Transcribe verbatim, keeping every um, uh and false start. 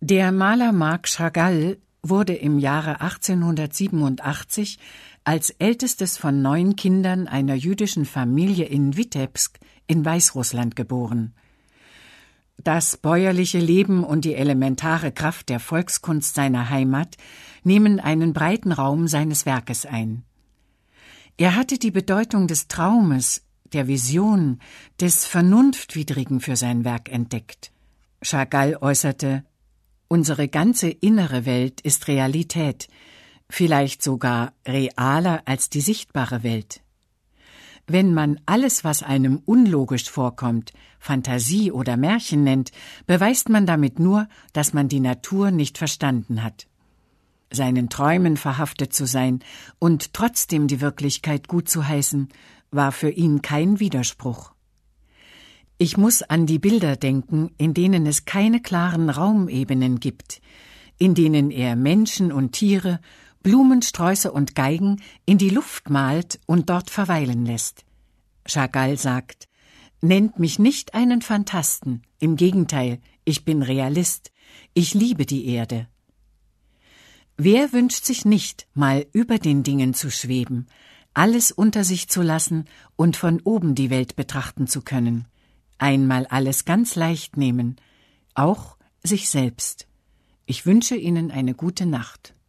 Der Maler Marc Chagall wurde im Jahre achtzehnhundertsiebenundachtzig als ältestes von neun Kindern einer jüdischen Familie in Witebsk in Weißrussland geboren. Das bäuerliche Leben und die elementare Kraft der Volkskunst seiner Heimat nehmen einen breiten Raum seines Werkes ein. Er hatte die Bedeutung des Traumes, der Vision, des Vernunftwidrigen für sein Werk entdeckt. Chagall äußerte: Unsere ganze innere Welt ist Realität, vielleicht sogar realer als die sichtbare Welt. Wenn man alles, was einem unlogisch vorkommt, Fantasie oder Märchen nennt, beweist man damit nur, dass man die Natur nicht verstanden hat. Seinen Träumen verhaftet zu sein und trotzdem die Wirklichkeit gut zu heißen, war für ihn kein Widerspruch. Ich muss an die Bilder denken, in denen es keine klaren Raumebenen gibt, in denen er Menschen und Tiere, Blumensträuße und Geigen in die Luft malt und dort verweilen lässt. Chagall sagt: Nennt mich nicht einen Phantasten, im Gegenteil, ich bin Realist, ich liebe die Erde. Wer wünscht sich nicht, mal über den Dingen zu schweben, alles unter sich zu lassen und von oben die Welt betrachten zu können, einmal alles ganz leicht nehmen, auch sich selbst. Ich wünsche Ihnen eine gute Nacht.